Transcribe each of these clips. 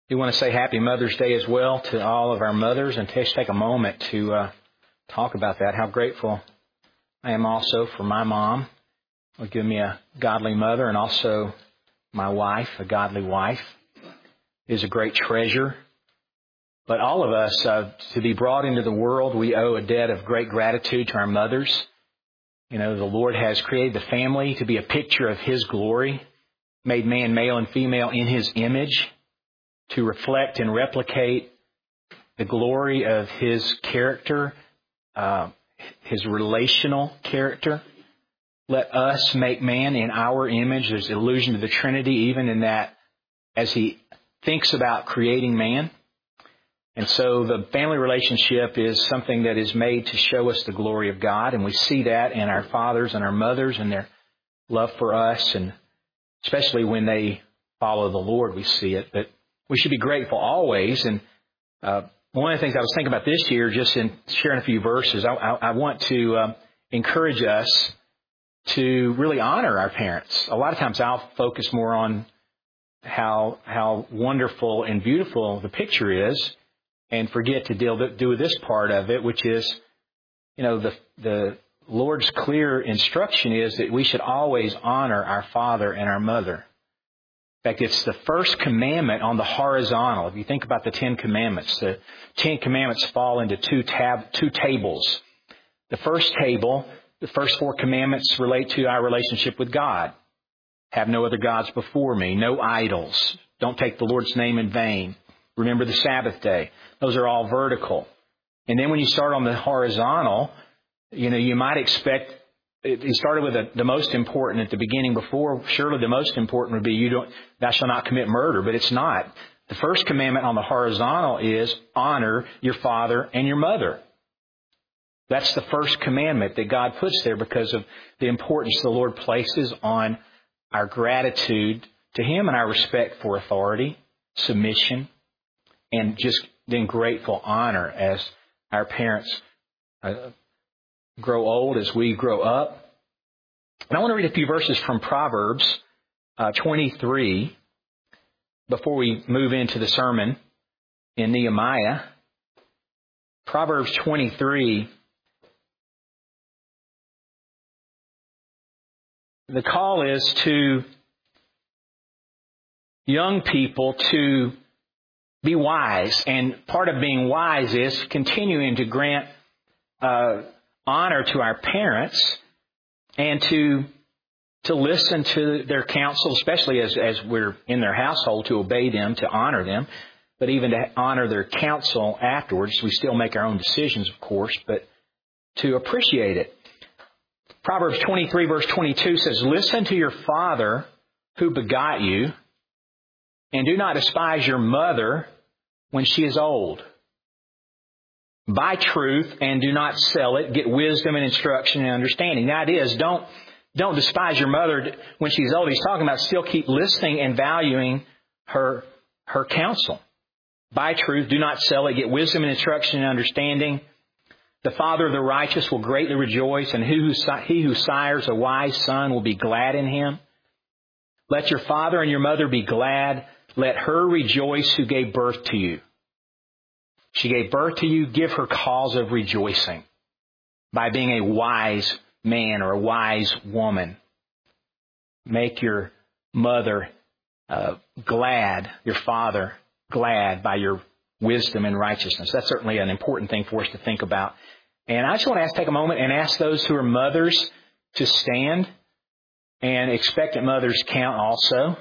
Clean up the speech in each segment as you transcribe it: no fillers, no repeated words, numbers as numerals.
We want to say Happy Mother's Day as well to all of our mothers and just take a moment to talk about that. How grateful I am also for my mom, who gave me a godly mother, and also my wife, a godly wife, is a great treasure. But all of us, to be brought into the world, we owe a debt of great gratitude to our mothers. You know, the Lord has created the family to be a picture of His glory, made man, male and female in His image, to reflect and replicate the glory of His character, His relational character. Let us make man in our image. There's the allusion to the Trinity, even in that as He thinks about creating man. And so the family relationship is something that is made to show us the glory of God. And we see that in our fathers and our mothers and their love for us. And especially when they follow the Lord, we see it. But we should be grateful always. And one of the things I was thinking about this year, just in sharing a few verses, I want to encourage us to really honor our parents. A lot of times I'll focus more on how wonderful and beautiful the picture is and forget to do with this part of it, which is, you know, the Lord's clear instruction is that we should always honor our father and our mother. In fact, it's the first commandment on the horizontal. If you think about the Ten Commandments, the Ten Commandments fall into two tables. The first table, the first 4 commandments relate to our relationship with God. Have no other gods before me. No idols. Don't take the Lord's name in vain. Remember the Sabbath day. Those are all vertical. And then when you start on the horizontal, you know, you might expect, he started with the most important at the beginning before. Surely the most important would be thou shalt not commit murder, but it's not. The first commandment on the horizontal is honor your father and your mother. That's the first commandment that God puts there because of the importance the Lord places on our gratitude to Him and our respect for authority, submission, and just then grateful honor as our parents grow old, as we grow up. And I want to read a few verses from Proverbs 23 before we move into the sermon in Nehemiah. Proverbs 23. The call is to young people to be wise. And part of being wise is continuing to grant honor to our parents and to listen to their counsel, especially as we're in their household, to obey them, to honor them, but even to honor their counsel afterwards. We still make our own decisions, of course, but to appreciate it. Proverbs 23 verse 22 says, "Listen to your father who begot you, and do not despise your mother when she is old. Buy truth and do not sell it. Get wisdom and instruction and understanding." That is, don't despise your mother when she's old. He's talking about still keep listening and valuing her counsel. Buy truth, do not sell it. Get wisdom and instruction and understanding. The father of the righteous will greatly rejoice, and he who sires a wise son will be glad in him. Let your father and your mother be glad. Let her rejoice who gave birth to you. She gave birth to you. Give her cause of rejoicing by being a wise man or a wise woman. Make your mother glad, your father glad by your wisdom and righteousness. That's certainly an important thing for us to think about. And I just want to take a moment and ask those who are mothers to stand, and expectant mothers count also.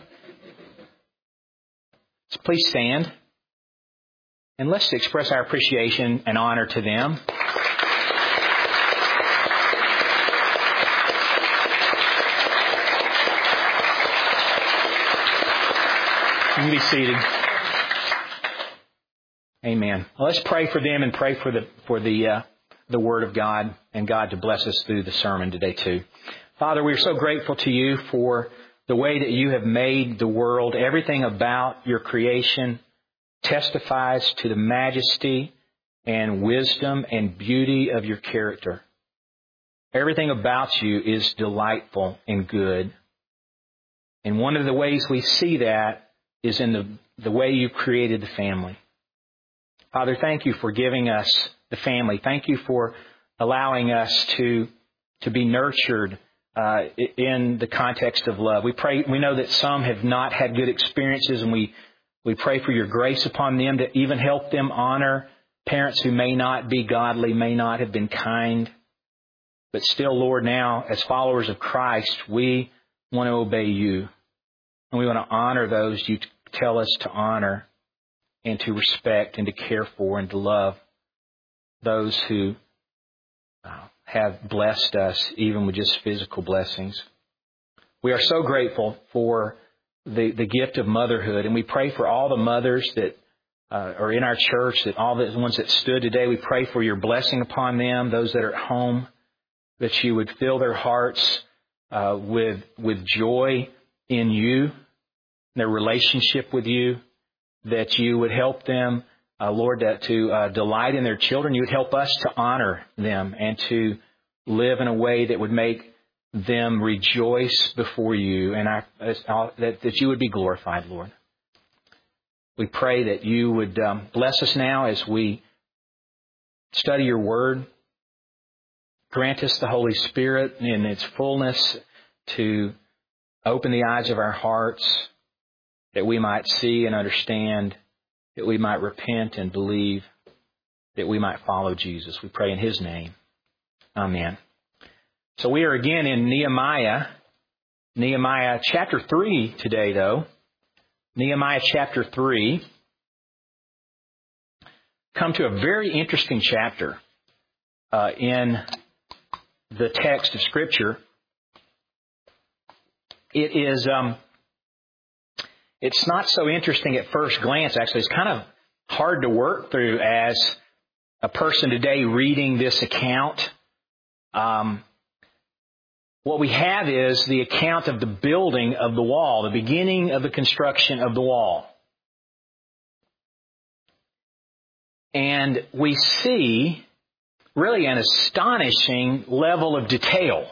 So please stand. And let's express our appreciation and honor to them. You can be seated. Amen. Well, let's pray for them and pray for the Word of God and God to bless us through the sermon today too. Father, we are so grateful to you for the way that you have made the world. Everything about your creation testifies to the majesty and wisdom and beauty of your character. Everything about you is delightful and good. And one of the ways we see that is in the way you've created the family. Father, thank you for giving us the family. Thank you for allowing us to be nurtured in the context of love. We know that some have not had good experiences, and we pray for your grace upon them to even help them honor parents who may not be godly, may not have been kind. But still, Lord, now, as followers of Christ, we want to obey you. And we want to honor those you tell us to honor and to respect and to care for and to love those who have blessed us, even with just physical blessings. We are so grateful for the gift of motherhood, and we pray for all the mothers that are in our church, that all the ones that stood today. We pray for your blessing upon them, those that are at home, that you would fill their hearts with joy in you, their relationship with you, that you would help them, Lord, to delight in their children. You would help us to honor them and to live in a way that would make them rejoice before you, and that you would be glorified, Lord. We pray that you would bless us now as we study your word. Grant us the Holy Spirit in its fullness to open the eyes of our hearts, that we might see and understand, that we might repent and believe, that we might follow Jesus. We pray in His name. Amen. So we are again in Nehemiah chapter 3 today, though. Nehemiah chapter 3. Come to a very interesting chapter in the text of Scripture. It is, it's not so interesting at first glance, actually. It's kind of hard to work through as a person today reading this account. What we have is the account of the building of the wall, the beginning of the construction of the wall. And we see really an astonishing level of detail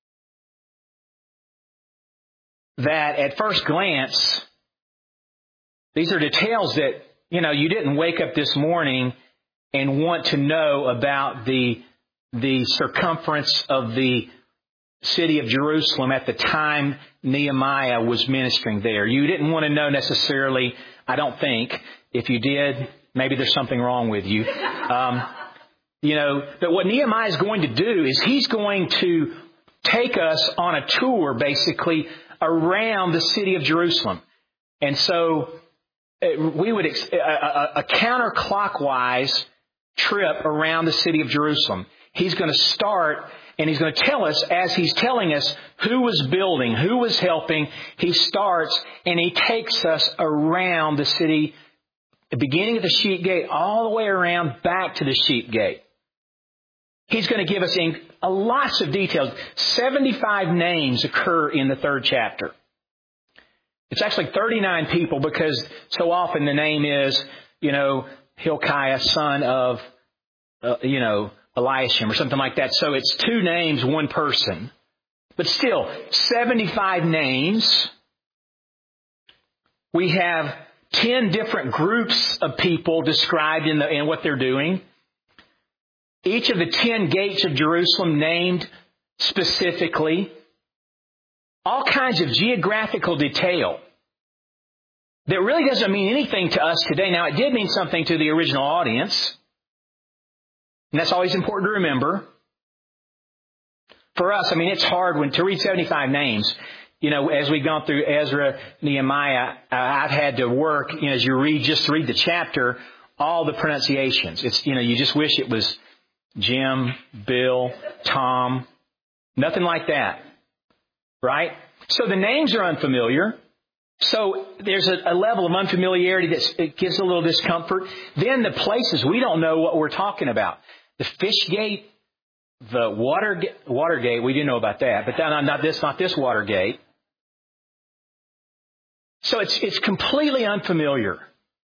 that at first glance, these are details that, you didn't wake up this morning and want to know about the circumference of the city of Jerusalem at the time Nehemiah was ministering there. You didn't want to know necessarily, I don't think. If you did, maybe there's something wrong with you. But what Nehemiah is going to do is he's going to take us on a tour, basically, around the city of Jerusalem. And so we would a counterclockwise trip around the city of Jerusalem. He's going to start, and he's going to tell us, as he's telling us who was building, who was helping, he starts and he takes us around the city, the beginning of the sheep gate, all the way around back to the sheep gate. He's going to give us lots of details. 75 names occur in the 3rd chapter. It's actually 39 people, because so often the name is, Hilkiah, son of, Eliashim or something like that. So it's 2 names, 1 person. But still, 75 names. We have 10 different groups of people described in what they're doing. Each of the 10 gates of Jerusalem named specifically. All kinds of geographical detail that really doesn't mean anything to us today. Now, it did mean something to the original audience. And that's always important to remember. For us, it's hard to read 75 names. As we've gone through Ezra, Nehemiah, I've had to work, as you read the chapter, all the pronunciations. It's, you just wish it was Jim, Bill, Tom, nothing like that. Right? So the names are unfamiliar. So there's a level of unfamiliarity that gives a little discomfort. Then the places, we don't know what we're talking about. The fish gate, the Watergate, we didn't know about that. But not this Watergate. So it's completely unfamiliar.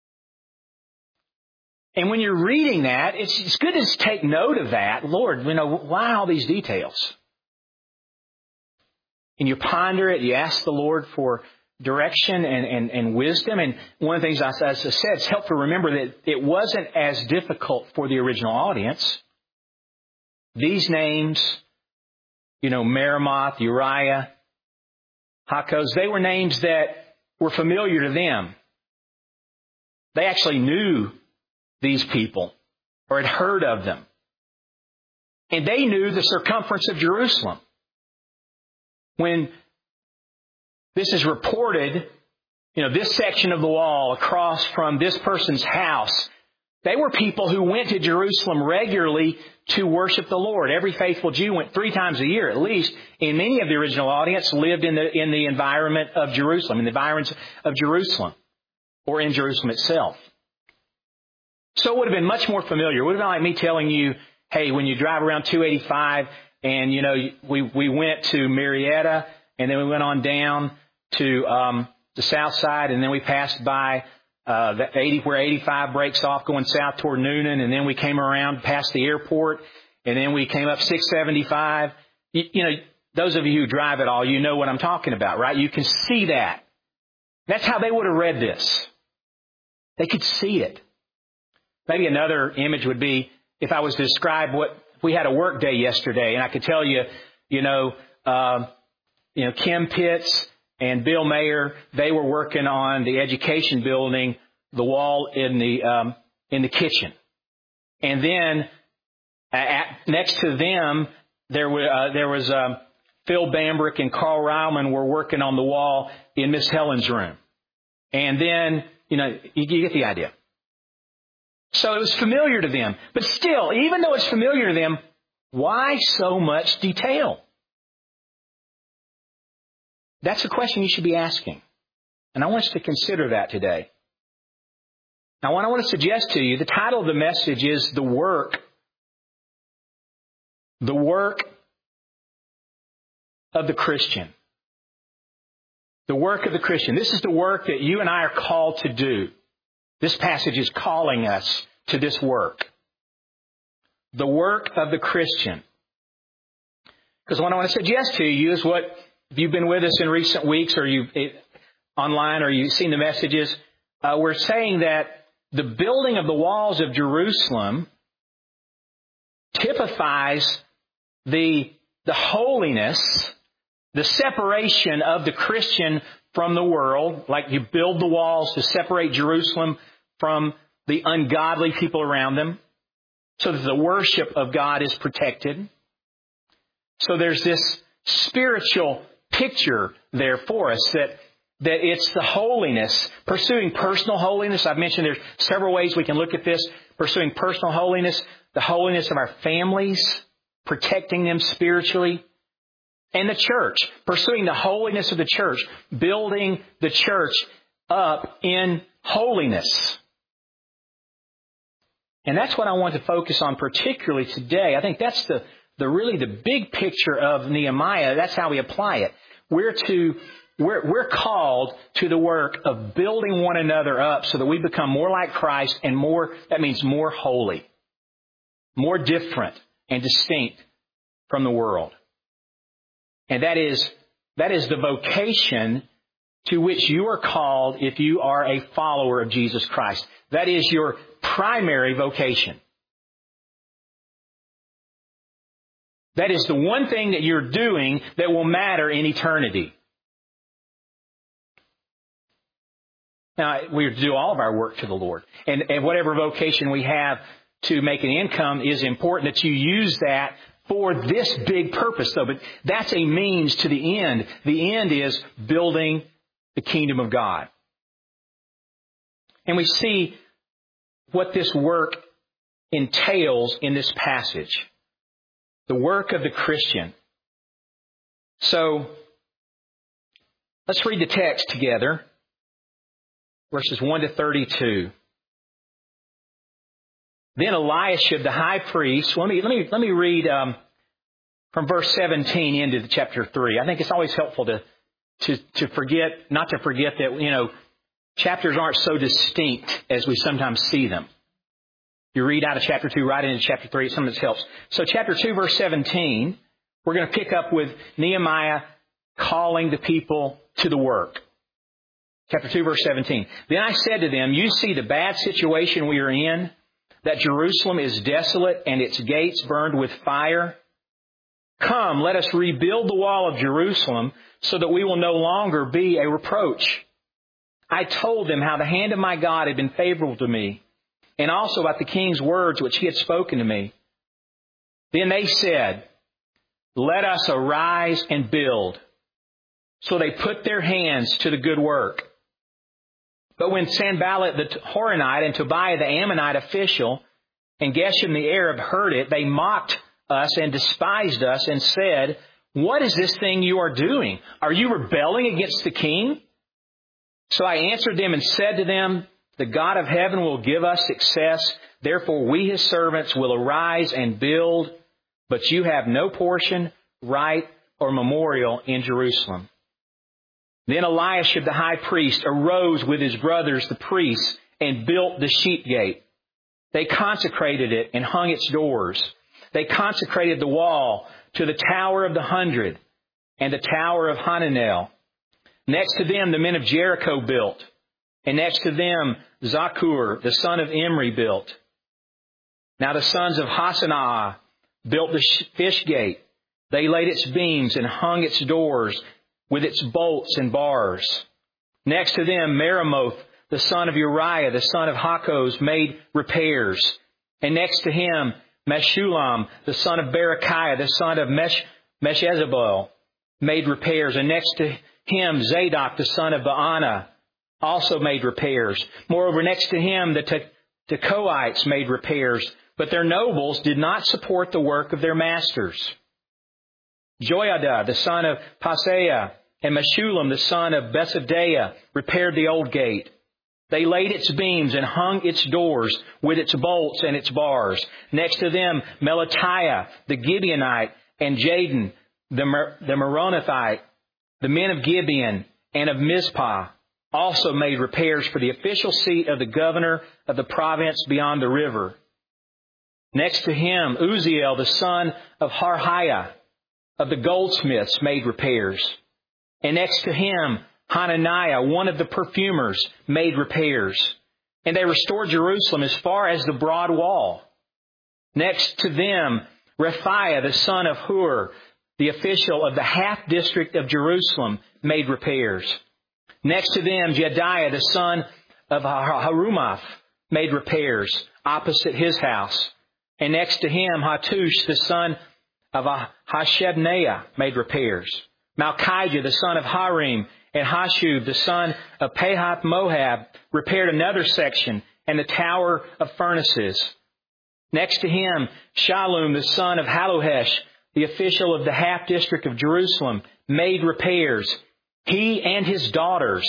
And when you're reading that, it's good to take note of that. Lord, why all these details? And you ponder it, you ask the Lord for direction and wisdom. And one of the things as I said, it's helpful to remember that it wasn't as difficult for the original audience. These names, Meremoth, Uriah, Hakkoz, they were names that were familiar to them. They actually knew these people or had heard of them. And they knew the circumference of Jerusalem. When this is reported, this section of the wall across from this person's house, they were people who went to Jerusalem regularly to worship the Lord. Every faithful Jew went 3 times a year at least, and many of the original audience lived in the environment of Jerusalem, in the environs of Jerusalem, or in Jerusalem itself. So it would have been much more familiar. It would have been like me telling you, hey, when you drive around 285 and, we went to Marietta and then we went on down to the south side and then we passed by where 85 breaks off going south toward Noonan, and then we came around past the airport, and then we came up 675. Those of you who drive at all, you know what I'm talking about, right? You can see that. That's how they would have read this. They could see it. Maybe another image would be if I was to describe we had a work day yesterday, and I could tell you, Kim Pitts and Bill Mayer, they were working on the education building, the wall in the kitchen. And then next to them, there was Phil Bambrick and Carl Ryman were working on the wall in Miss Helen's room. And then, you get the idea. So it was familiar to them. But still, even though it's familiar to them, why so much detail? That's a question you should be asking. And I want us to consider that today. Now, what I want to suggest to you, the title of the message is The Work. The Work of the Christian. The work of the Christian. This is the work that you and I are called to do. This passage is calling us to this work. The work of the Christian. Because what I want to suggest to you is what, if you've been with us in recent weeks or you online or you've seen the messages, we're saying that the building of the walls of Jerusalem typifies the holiness, the separation of the Christian from the world, like you build the walls to separate Jerusalem from the ungodly people around them, so that the worship of God is protected. So there's this spiritual picture there for us that it's the holiness, pursuing personal holiness. I've mentioned there's several ways we can look at this. Pursuing personal holiness, the holiness of our families, protecting them spiritually. And the church, pursuing the holiness of the church, building the church up in holiness. And that's what I want to focus on particularly today. I think that's really the big picture of Nehemiah. That's how we apply it. We're called to the work of building one another up so that we become more like Christ and that means more holy, more different and distinct from the world. And that is the vocation to which you are called if you are a follower of Jesus Christ. That is your primary vocation. That is the one thing that you're doing that will matter in eternity. Now, we do all of our work to the Lord. And whatever vocation we have to make an income is important that you use that for this big purpose, though. But that's a means to the end. The end is building the kingdom of God. And we see what this work entails in this passage. The work of the Christian. So, let's read the text together. Verses 1 to 32. Then Eliashib, the high priest. Let me read from verse 17 into chapter 3. I think it's always helpful to forget, not to forget that, chapters aren't so distinct as we sometimes see them. You read out of chapter 2 right into chapter 3. Sometimes helps. So chapter 2, verse 17, we're going to pick up with Nehemiah calling the people to the work. Chapter 2, verse 17. Then I said to them, you see the bad situation we are in, that Jerusalem is desolate and its gates burned with fire. Come, let us rebuild the wall of Jerusalem so that we will no longer be a reproach. I told them how the hand of my God had been favorable to me, and also about the king's words which he had spoken to me. Then they said, let us arise and build. So they put their hands to the good work. But when Sanballat the Horonite and Tobiah the Ammonite official and Geshem the Arab heard it, they mocked us and despised us and said, what is this thing you are doing? Are you rebelling against the king? So I answered them and said to them, the God of heaven will give us success. Therefore we, his servants, will arise and build. But you have no portion, right, or memorial in Jerusalem. Then Eliashib the high priest arose with his brothers, the priests, and built the sheep gate. They consecrated it and hung its doors. They consecrated the wall to the Tower of the 100 and the Tower of Hananel. Next to them, the men of Jericho built. And next to them, Zakur, the son of Imri, built. Now the sons of Hasanaah built the fish gate. They laid its beams and hung its doors with its bolts and bars. Next to them, Meremoth, the son of Uriah, the son of Hakkoz, made repairs. And next to him, Meshullam, the son of Berechiah, the son of Meshezabel, made repairs. And next to him, Zadok, the son of Baana, also made repairs. Moreover, next to him, the Tekoites made repairs, but their nobles did not support the work of their masters. Joiada, the son of Paseah, and Meshullam, the son of Besodeiah, repaired the old gate. They laid its beams and hung its doors with its bolts and its bars. Next to them, Melatiah, the Gibeonite, and Jadon, the Meronothite, the men of Gibeon and of Mizpah, also made repairs for the official seat of the governor of the province beyond the river. Next to him, Uzziel, the son of Harhiah, of the goldsmiths, made repairs. And next to him, Hananiah, one of the perfumers, made repairs. And they restored Jerusalem as far as the broad wall. Next to them, Rephaiah, the son of Hur, the official of the half district of Jerusalem, made repairs. Next to them, Jediah, the son of Harumaph, made repairs opposite his house. And next to him, Hattush, the son of Hashabneiah, made repairs. Malchijah, the son of Harim, and Hashub, the son of Pahath Moab, repaired another section and the tower of furnaces. Next to him, Shallum, the son of Hallohesh, the official of the half district of Jerusalem, made repairs. He and his daughters.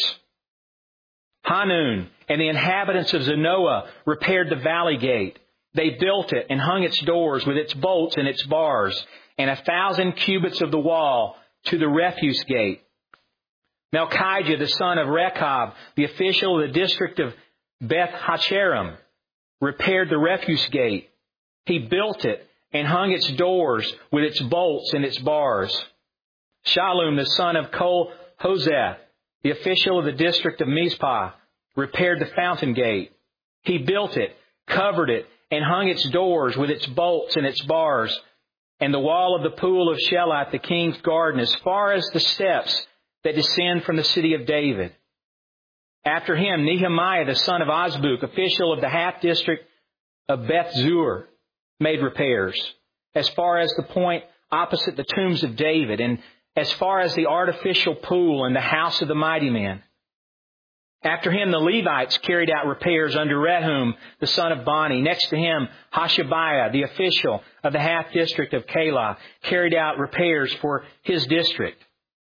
Hanun and the inhabitants of Zanoah repaired the valley gate. They built it and hung its doors with its bolts and its bars, and 1,000 cubits of the wall to the refuse gate. Malchijah, the son of Rechab, the official of the district of Beth Hacherem, repaired the refuse gate. He built it and hung its doors with its bolts and its bars. Shallum, the son of Kol-Hoseth, the official of the district of Mizpah, repaired the fountain gate. He built it, covered it, and hung its doors with its bolts and its bars, and the wall of the pool of Shelat, the king's garden, as far as the steps that descend from the city of David. After him, Nehemiah, the son of Azbuk, official of the half district of Beth Zur, made repairs, as far as the point opposite the tombs of David, and as far as the artificial pool and the house of the mighty man. After him, the Levites carried out repairs under Rehum, the son of Bani. Next to him, Hashabiah, the official of the half district of Keilah, carried out repairs for his district.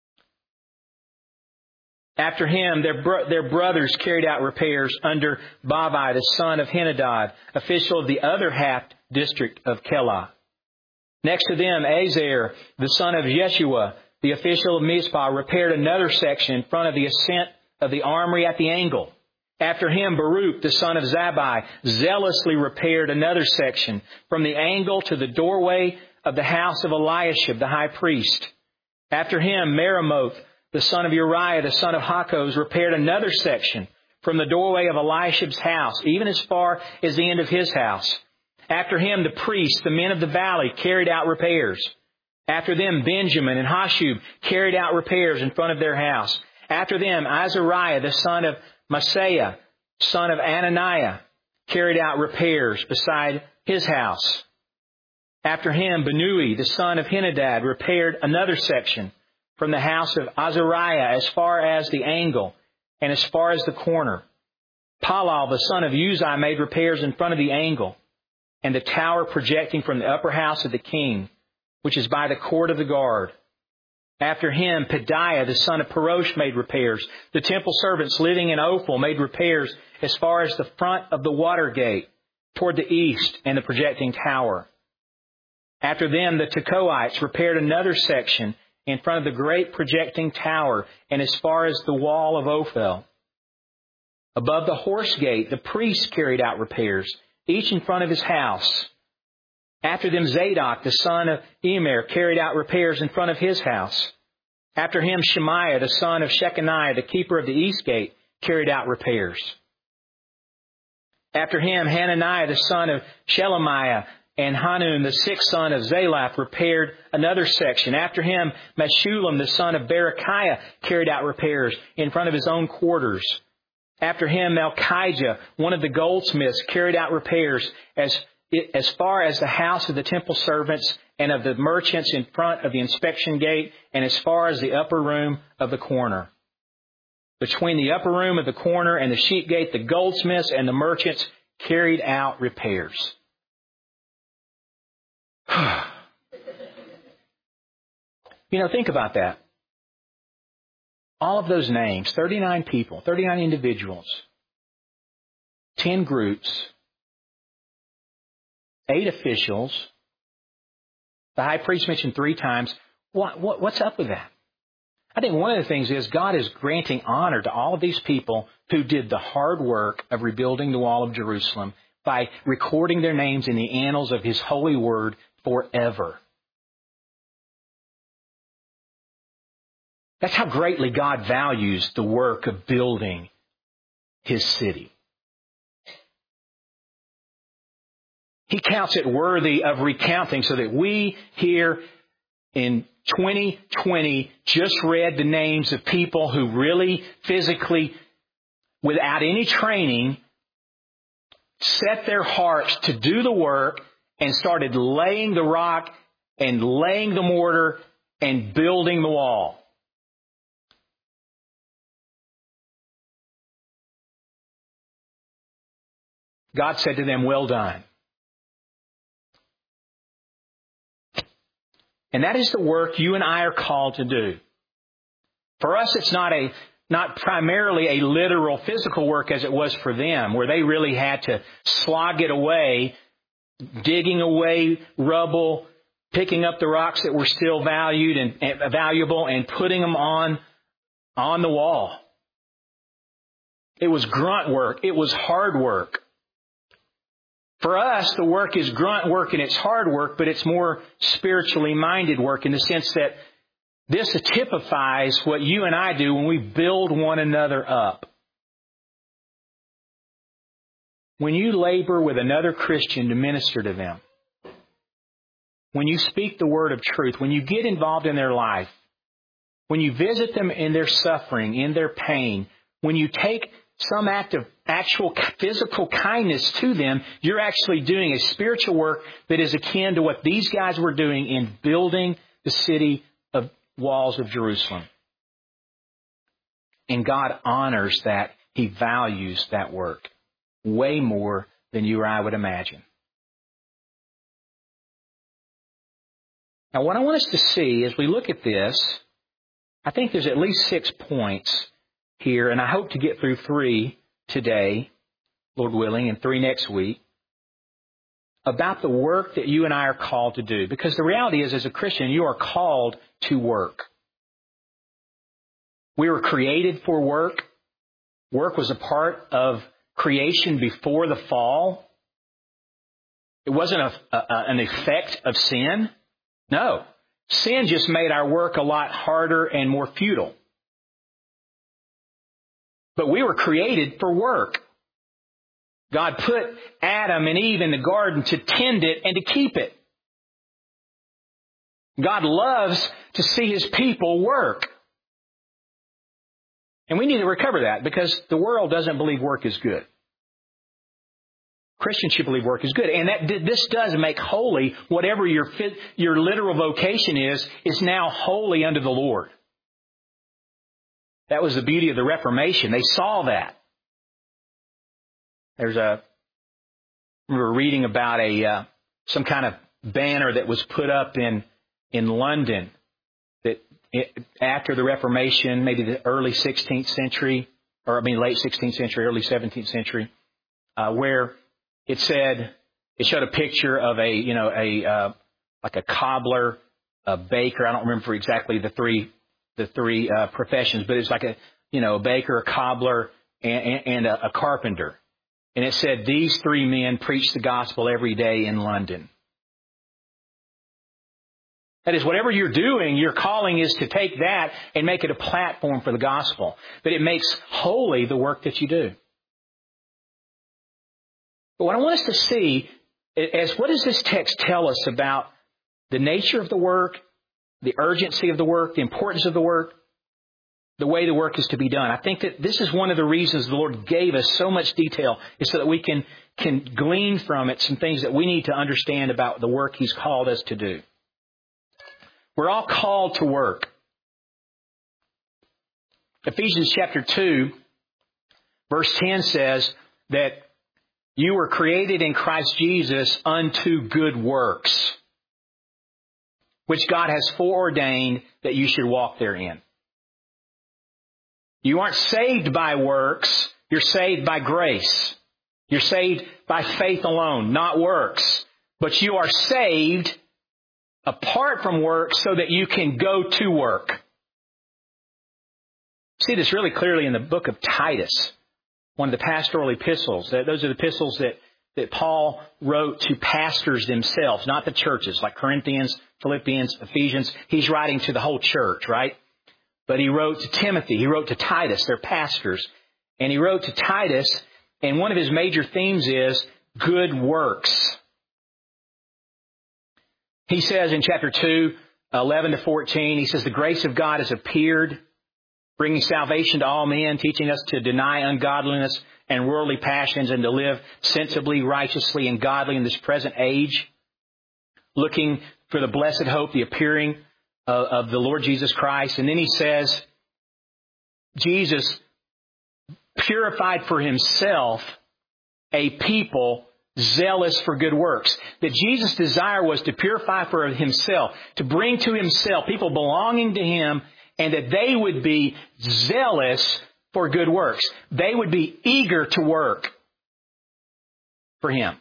After him, their brothers carried out repairs under Bavai, the son of Henadad, official of the other half district of Keilah. Next to them, Azer, the son of Yeshua, the official of Mizpah, repaired another section in front of the ascent of the armory at the angle. After him, Baruch, the son of Zabbai, zealously repaired another section from the angle to the doorway of the house of Eliashib, the high priest. After him, Meremoth, the son of Uriah, the son of Hakkoz, repaired another section from the doorway of Elishab's house, even as far as the end of his house. After him, the priests, the men of the valley, carried out repairs. After them, Benjamin and Hashub carried out repairs in front of their house. After them, Azariah, the son of Maaseiah, son of Ananiah, carried out repairs beside his house. After him, Benui, the son of Henadad, repaired another section from the house of Azariah as far as the angle and as far as the corner. Palal, the son of Uzai, made repairs in front of the angle and the tower projecting from the upper house of the king, which is by the court of the guard. After him, Pedaiah, the son of Parosh, made repairs. The temple servants living in Ophel made repairs as far as the front of the water gate toward the east and the projecting tower. After them, the Tekoites repaired another section in front of the great projecting tower and as far as the wall of Ophel. Above the horse gate, the priests carried out repairs, each in front of his house. After them, Zadok, the son of Immer, carried out repairs in front of his house. After him, Shemaiah, the son of Shechaniah, the keeper of the east gate, carried out repairs. After him, Hananiah, the son of Shelemiah, and Hanun, the sixth son of Zalaph, repaired another section. After him, Meshullam, the son of Berechiah, carried out repairs in front of his own quarters. After him, Malchijah, one of the goldsmiths, carried out repairs as far as the house of the temple servants and of the merchants in front of the inspection gate and as far as the upper room of the corner. Between the upper room of the corner and the sheep gate, the goldsmiths and the merchants carried out repairs. Think about that. All of those names, 39 people, 39 individuals, 10 groups, 8 officials. The high priest mentioned 3 times. What's up with that? I think one of the things is God is granting honor to all of these people who did the hard work of rebuilding the wall of Jerusalem by recording their names in the annals of His holy word forever. That's how greatly God values the work of building His city. He counts it worthy of recounting so that we here in 2020 just read the names of people who really physically, without any training, set their hearts to do the work and started laying the rock and laying the mortar and building the wall. God said to them, "Well done." And that is the work you and I are called to do. For us, it's not primarily a literal physical work as it was for them, where they really had to slog it away, digging away rubble, picking up the rocks that were still valued and valuable and putting them on the wall. It was grunt work. It was hard work. For us, the work is grunt work and it's hard work, but it's more spiritually minded work in the sense that this typifies what you and I do when we build one another up. When you labor with another Christian to minister to them, when you speak the word of truth, when you get involved in their life, when you visit them in their suffering, in their pain, when you take some act of actual physical kindness to them, you're actually doing a spiritual work that is akin to what these guys were doing in building the city of walls of Jerusalem. And God honors that. He values that work way more than you or I would imagine. Now, what I want us to see as we look at this, I think there's at least 6 points here, and I hope to get through 3 today, Lord willing, and 3 next week, about the work that you and I are called to do. Because the reality is, as a Christian, you are called to work. We were created for work. Work was a part of creation before the fall. It wasn't an effect of sin. No. Sin just made our work a lot harder and more futile. But we were created for work. God put Adam and Eve in the garden to tend it and to keep it. God loves to see His people work. And we need to recover that because the world doesn't believe work is good. Christians should believe work is good. And this does make holy whatever your literal vocation is now holy unto the Lord. That was the beauty of the Reformation. They saw that. We were reading about some kind of banner that was put up in London that after the Reformation, maybe the early 16th century, late 16th century, early 17th century, where it showed a picture of like a cobbler, a baker. I don't remember exactly the three professions, but it's like a baker, a cobbler, and a carpenter. And it said, these three men preach the gospel every day in London. That is, whatever you're doing, your calling is to take that and make it a platform for the gospel. But it makes holy the work that you do. But what I want us to see is, what does this text tell us about the nature of the work, the urgency of the work, the importance of the work, the way the work is to be done? I think that this is one of the reasons the Lord gave us so much detail, is so that we can glean from it some things that we need to understand about the work He's called us to do. We're all called to work. Ephesians chapter 2, verse 10 says that you were created in Christ Jesus unto good works, which God has foreordained that you should walk therein. You aren't saved by works. You're saved by grace. You're saved by faith alone, not works. But you are saved apart from work so that you can go to work. See this really clearly in the book of Titus, one of the pastoral epistles. Those are the epistles that Paul wrote to pastors themselves, not the churches, like Corinthians, Philippians, Ephesians. He's writing to the whole church, right? But he wrote to Timothy, he wrote to Titus, they're pastors. And he wrote to Titus, and one of his major themes is good works. He says in chapter 2, 11 to 14, he says, the grace of God has appeared, bringing salvation to all men, teaching us to deny ungodliness and worldly passions and to live sensibly, righteously, and godly in this present age, looking for the blessed hope, the appearing of the Lord Jesus Christ. And then he says, Jesus purified for Himself a people zealous for good works. That Jesus' desire was to purify for Himself, to bring to Himself people belonging to Him, and that they would be zealous for good works. They would be eager to work for Him.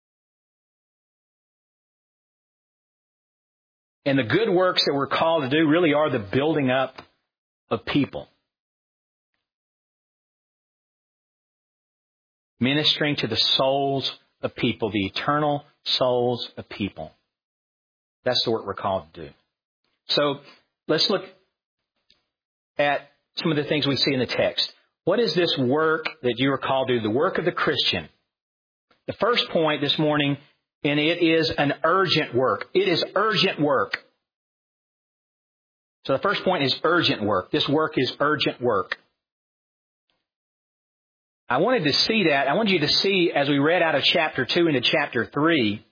And the good works that we're called to do really are the building up of people. Ministering to the souls of people, the eternal souls of people. That's the work we're called to do. So let's look at some of the things we see in the text. What is this work that you are called to do? The work of the Christian. The first point this morning, and it is an urgent work. It is urgent work. So the first point is urgent work. This work is urgent work. I wanted to see that. I wanted you to see, as we read out of chapter 2 into chapter 3,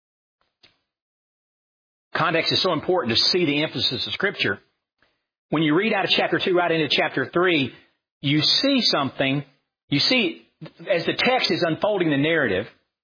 context is so important to see the emphasis of Scripture. When you read out of chapter 2 right into chapter 3, you see something. You see, as the text is unfolding the narrative,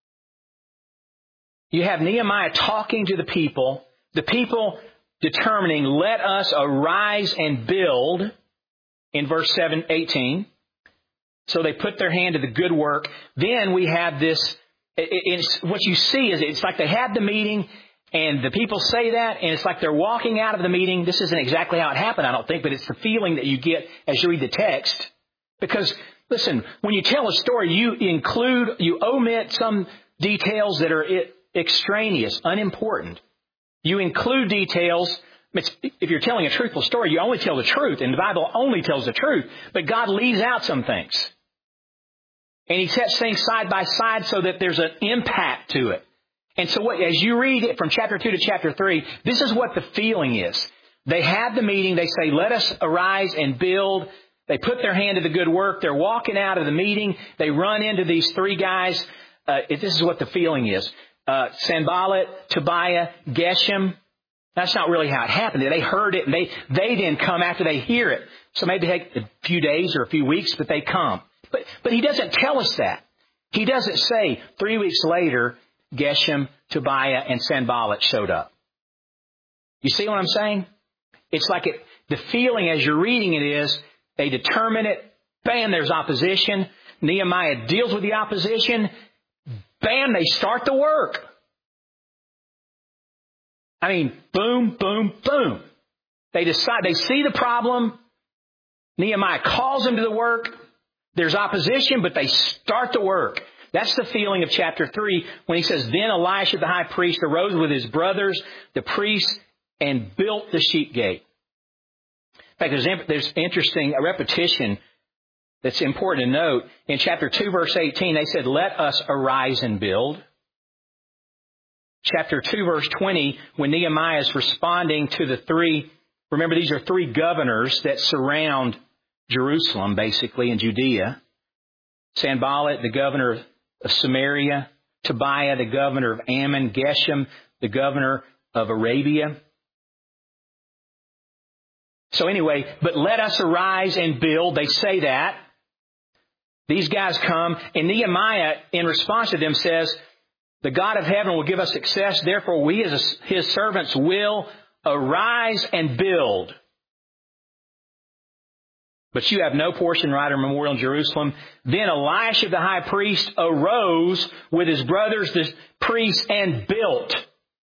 you have Nehemiah talking to the people determining, let us arise and build, in verse 18. So they put their hand to the good work. Then we have this, what you see is it's like they had the meeting and the people say that, and it's like they're walking out of the meeting. This isn't exactly how it happened, I don't think, but it's the feeling that you get as you read the text. Because, listen, when you tell a story, you omit some details that are extraneous, unimportant. You include details If you're telling a truthful story, you only tell the truth, and the Bible only tells the truth. But God leaves out some things. And He sets things side by side so that there's an impact to it. And so as you read it from chapter 2 to chapter 3, this is what the feeling is. They have the meeting. They say, let us arise and build. They put their hand to the good work. They're walking out of the meeting. They run into these three guys. This is what the feeling is. Sanballat, Tobiah, Geshem. That's not really how it happened. They heard it, and they then come after they hear it. So maybe they take a few days or a few weeks, but they come. But He doesn't tell us that. He doesn't say 3 weeks later, Geshem, Tobiah, and Sanballat showed up. You see what I'm saying? It's like the feeling as you're reading it is, they determine it. Bam, there's opposition. Nehemiah deals with the opposition. Bam, they start the work. I mean, boom, boom, boom. They see the problem. Nehemiah calls them to the work. There's opposition, but they start the work. That's the feeling of chapter 3 when he says, then Elisha the high priest arose with his brothers, the priests, and built the sheep gate. In fact, there's interesting a repetition that's important to note. In chapter 2, verse 18, they said, let us arise and build. Chapter 2, verse 20, when Nehemiah is responding to the three, remember these are three governors that surround Jerusalem, basically, in Judea. Sanballat, the governor of Samaria. Tobiah, the governor of Ammon. Geshem, the governor of Arabia. So anyway, but let us arise and build. They say that. These guys come, and Nehemiah, in response to them, says, the God of heaven will give us success. Therefore, we as His servants will arise and build. But you have no portion, right, or memorial in Jerusalem. Then Elisha the high priest arose with his brothers, the priests, and built.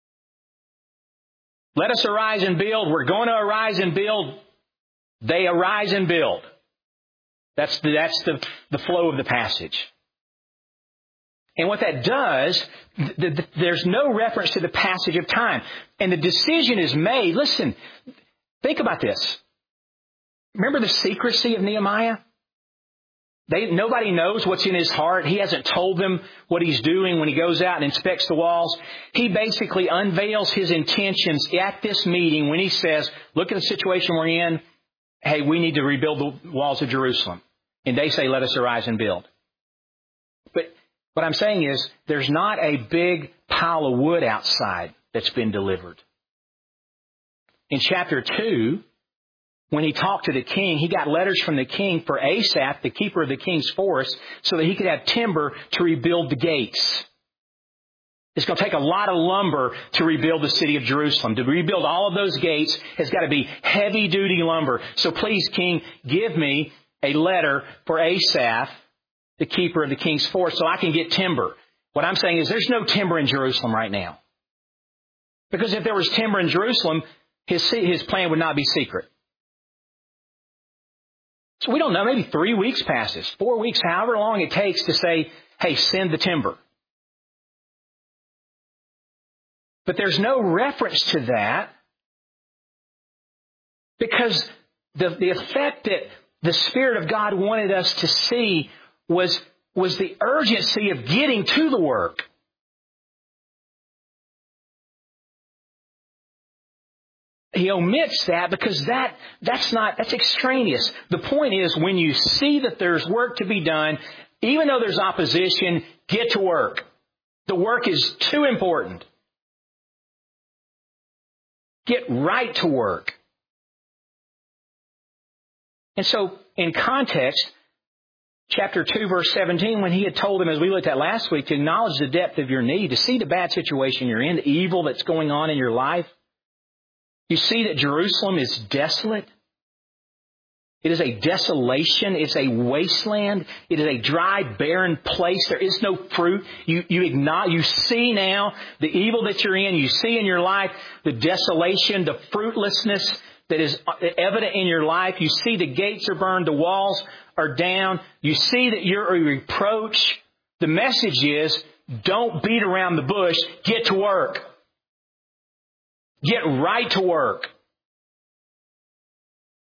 Let us arise and build. We're going to arise and build. They arise and build. That's the flow of the passage. And what that does, there's no reference to the passage of time. And the decision is made. Listen, think about this. Remember the secrecy of Nehemiah? Nobody knows what's in his heart. He hasn't told them what he's doing when he goes out and inspects the walls. He basically unveils his intentions at this meeting when he says, look at the situation we're in. Hey, we need to rebuild the walls of Jerusalem. And they say, let us arise and build. But what I'm saying is, there's not a big pile of wood outside that's been delivered. In chapter 2, when he talked to the king, he got letters from the king for Asaph, the keeper of the king's forest, so that he could have timber to rebuild the gates. It's going to take a lot of lumber to rebuild the city of Jerusalem. To rebuild all of those gates has got to be heavy-duty lumber. So please, king, give me a letter for Asaph, the keeper of the king's forest, so I can get timber. What I'm saying is there's no timber in Jerusalem right now. Because if there was timber in Jerusalem, his plan would not be secret. So we don't know, maybe 3 weeks passes, 4 weeks, however long it takes to say, hey, send the timber. But there's no reference to that because the effect that the Spirit of God wanted us to see was the urgency of getting to the work. He omits that because that's extraneous. The point is, when you see that there's work to be done, even though there's opposition, get to work. The work is too important. Get right to work. And so, in context, chapter 2, verse 17, when he had told them, as we looked at last week, to acknowledge the depth of your need, to see the bad situation you're in, the evil that's going on in your life. You see that Jerusalem is desolate. It is a desolation. It's a wasteland. It is a dry, barren place. There is no fruit. You see now the evil that you're in. You see in your life the desolation, the fruitlessness that is evident in your life. You see the gates are burned. The walls are down. You see that you're a reproach. The message is, don't beat around the bush. Get to work. Get right to work.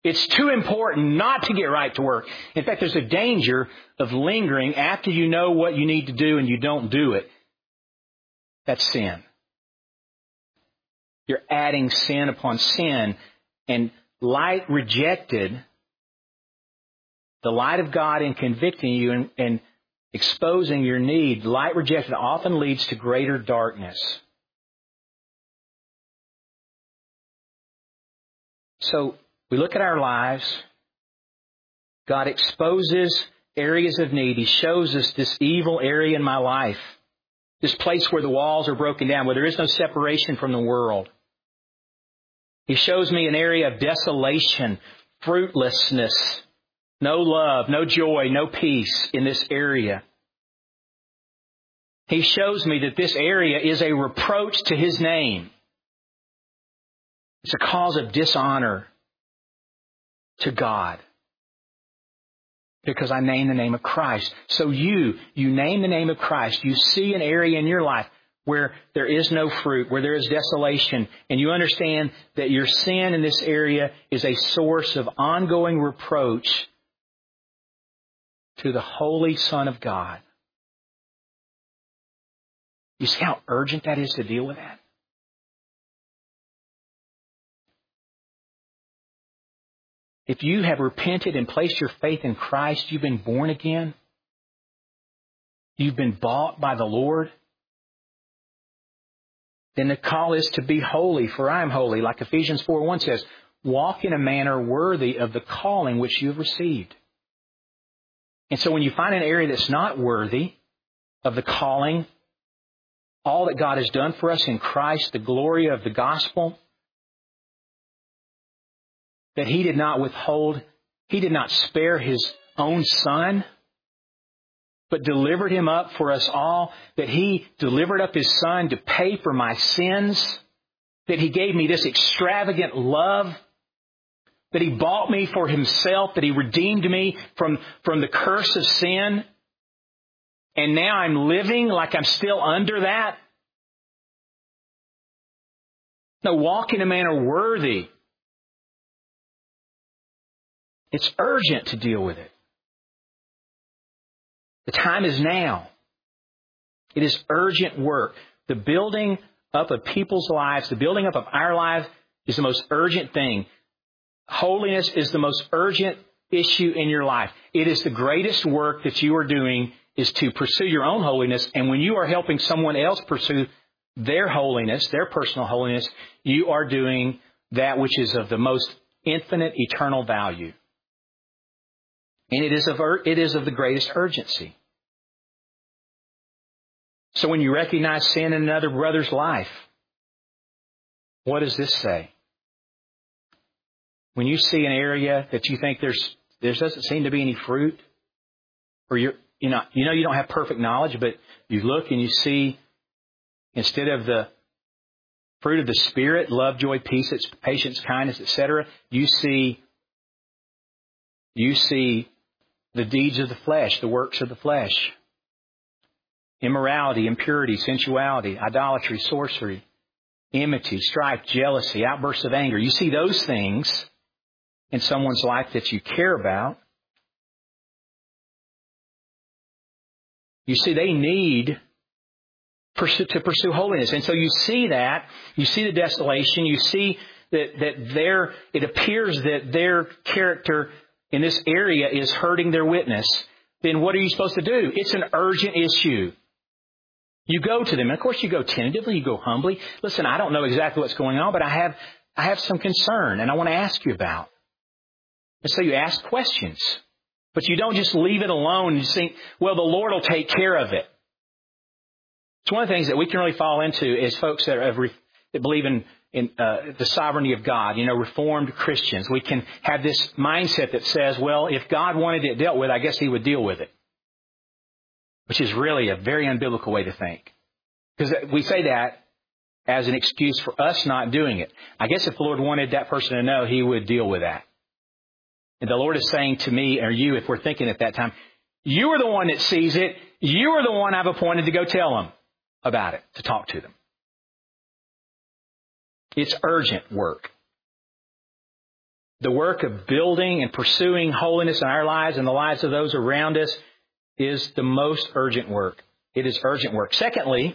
It's too important not to get right to work. In fact, there's a danger of lingering after you know what you need to do and you don't do it. That's sin. You're adding sin upon sin. And light rejected, the light of God in convicting you and exposing your need, light rejected often leads to greater darkness. So we look at our lives. God exposes areas of need. He shows us this evil area in my life. This place where the walls are broken down, where there is no separation from the world. He shows me an area of desolation, fruitlessness, no love, no joy, no peace in this area. He shows me that this area is a reproach to His name. It's a cause of dishonor to God. Because I name the name of Christ. So you name the name of Christ. You see an area in your life where there is no fruit, where there is desolation, and you understand that your sin in this area is a source of ongoing reproach to the Holy Son of God. You see how urgent that is to deal with that? If you have repented and placed your faith in Christ, you've been born again. You've been bought by the Lord. Then the call is to be holy, for I am holy. Like Ephesians 4:1 says, walk in a manner worthy of the calling which you have received. And so when you find an area that's not worthy of the calling, all that God has done for us in Christ, the glory of the gospel, that He did not withhold, He did not spare His own Son, but delivered Him up for us all, that He delivered up His Son to pay for my sins, that He gave me this extravagant love, that He bought me for Himself, that He redeemed me from the curse of sin, and now I'm living like I'm still under that. No, walk in a manner worthy. It's urgent to deal with it. The time is now. It is urgent work. The building up of people's lives, the building up of our lives is the most urgent thing. Holiness is the most urgent issue in your life. It is the greatest work that you are doing is to pursue your own holiness. And when you are helping someone else pursue their holiness, their personal holiness, you are doing that which is of the most infinite, eternal value. And it is of the greatest urgency. So when you recognize sin in another brother's life, what does this say? When you see an area that you think there doesn't seem to be any fruit, or you don't have perfect knowledge, but you look and you see, instead of the fruit of the Spirit, love, joy, peace, patience, kindness, etc., you see the deeds of the flesh, the works of the flesh. Immorality, impurity, sensuality, idolatry, sorcery, enmity, strife, jealousy, outbursts of anger. You see those things in someone's life that you care about. You see they need to pursue holiness. And so you see that. You see the desolation. You see that it appears that their character in this area is hurting their witness. Then what are you supposed to do? It's an urgent issue. You go to them. And of course, you go tentatively. You go humbly. Listen, I don't know exactly what's going on, but I have some concern, and I want to ask you about. And so you ask questions. But you don't just leave it alone and you think, well, the Lord will take care of it. It's one of the things that we can really fall into as folks that believe in the sovereignty of God, Reformed Christians. We can have this mindset that says, well, if God wanted it dealt with, I guess He would deal with it. Which is really a very unbiblical way to think. Because we say that as an excuse for us not doing it. I guess if the Lord wanted that person to know, He would deal with that. And the Lord is saying to me, or you, if we're thinking at that time, you are the one that sees it. You are the one I've appointed to go tell them about it, to talk to them. It's urgent work. the work of building and pursuing holiness in our lives and the lives of those around us is the most urgent work. It is urgent work. Secondly,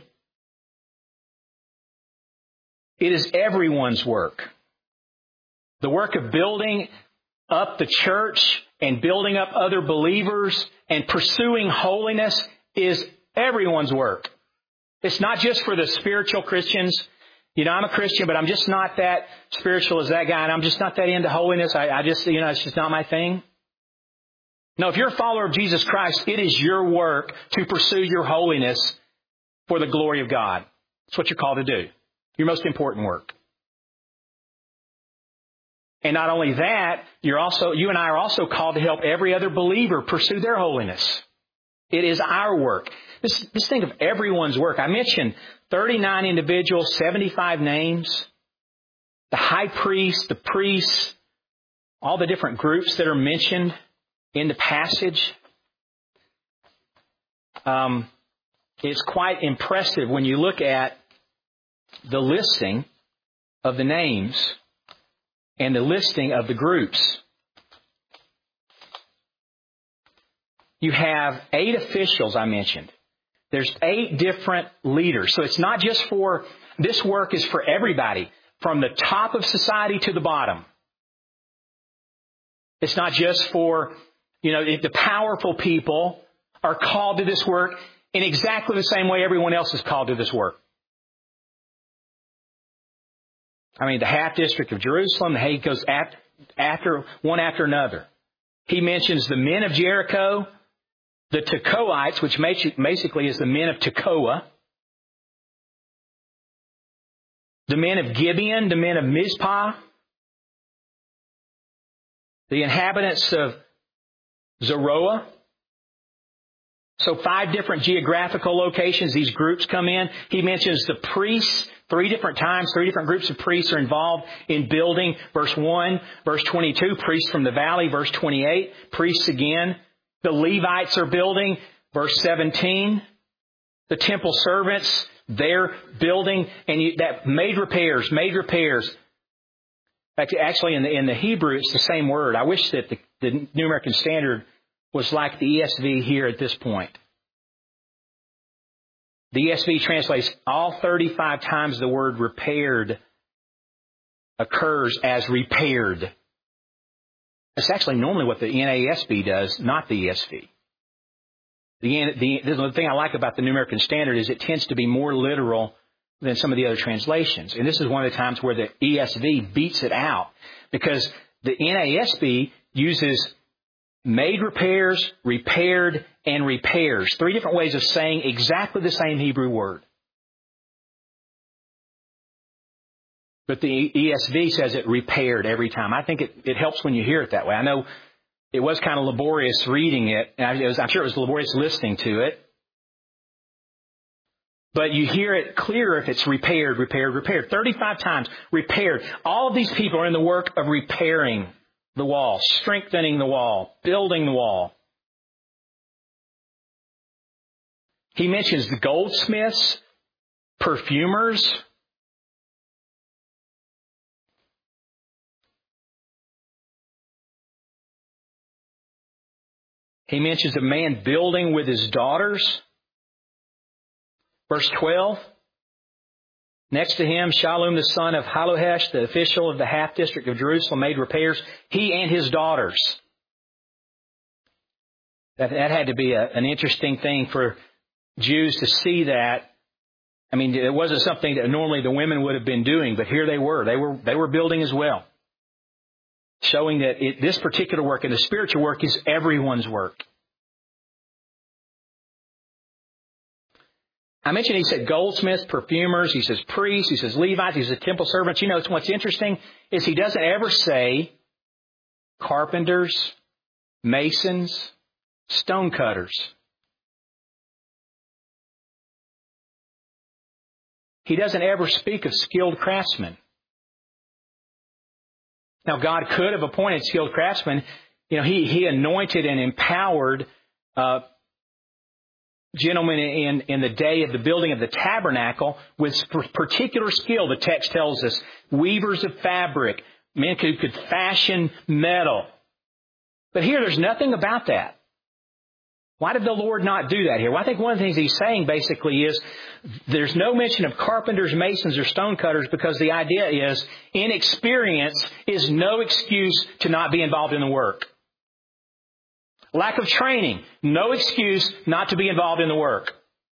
it is everyone's work. The work of building up the church and building up other believers and pursuing holiness is everyone's work. It's not just for the spiritual Christians. You know, I'm a Christian, but I'm just not that spiritual as that guy, and I'm just not that into holiness. I just, it's just not my thing. No, if you're a follower of Jesus Christ, it is your work to pursue your holiness for the glory of God. That's what you're called to do. Your most important work. And not only that, you and I are also called to help every other believer pursue their holiness. It is our work. Just think of everyone's work. I mentioned 39 individuals, 75 names, the high priest, the priests, all the different groups that are mentioned in the passage. It's quite impressive when you look at the listing of the names and the listing of the groups. You have 8 officials I mentioned. There's 8 different leaders. So it's not just this work is for everybody, from the top of society to the bottom. It's not just for, the powerful people are called to this work in exactly the same way everyone else is called to this work. The half district of Jerusalem, he goes after one after another. He mentions the men of Jericho, the Tekoites, which basically is the men of Tekoa, the men of Gibeon, the men of Mizpah, the inhabitants of Zoroah. So 5 different geographical locations these groups come in. He mentions the priests 3 different times. 3 different groups of priests are involved in building. Verse 1, verse 22, priests from the valley. Verse 28, priests again. The Levites are building. Verse 17, the temple servants, they're building. And that made repairs. Actually, in the Hebrew, it's the same word. I wish that the New American Standard was like the ESV here at this point. The ESV translates all 35 times the word repaired occurs as repaired. That's actually normally what the NASB does, not the ESV. The thing I like about the New American Standard is it tends to be more literal than some of the other translations. And this is one of the times where the ESV beats it out, because the NASB uses made repairs, repaired, and repairs. 3 different ways of saying exactly the same Hebrew word. But the ESV says it repaired every time. I think it helps when you hear it that way. I know it was kind of laborious reading it, and I'm sure it was laborious listening to it. But you hear it clearer if it's repaired, repaired, repaired. 35 times, repaired. All of these people are in the work of repairing the wall, strengthening the wall, building the wall. He mentions the goldsmiths, perfumers. He mentions a man building with his daughters. Verse 12. Next to him, Shallum, the son of Halohesh, the official of the half district of Jerusalem, made repairs. He and his daughters. That had to be an interesting thing for Jews to see that. It wasn't something that normally the women would have been doing, but here they were. They were building as well. Showing that this particular work and the spiritual work is everyone's work. I mentioned he said goldsmiths, perfumers, he says priests, he says Levites, he says temple servants. What's interesting is he doesn't ever say carpenters, masons, stonecutters. He doesn't ever speak of skilled craftsmen. Now, God could have appointed skilled craftsmen. He anointed and empowered gentlemen in the day of the building of the tabernacle with particular skill. The text tells us weavers of fabric, Men who could fashion metal. But here there's nothing about that. Why did the Lord not do that here? Well, I think one of the things He's saying basically is there's no mention of carpenters, masons, or stonecutters because the idea is inexperience is no excuse to not be involved in the work. Lack of training, no excuse not to be involved in the work.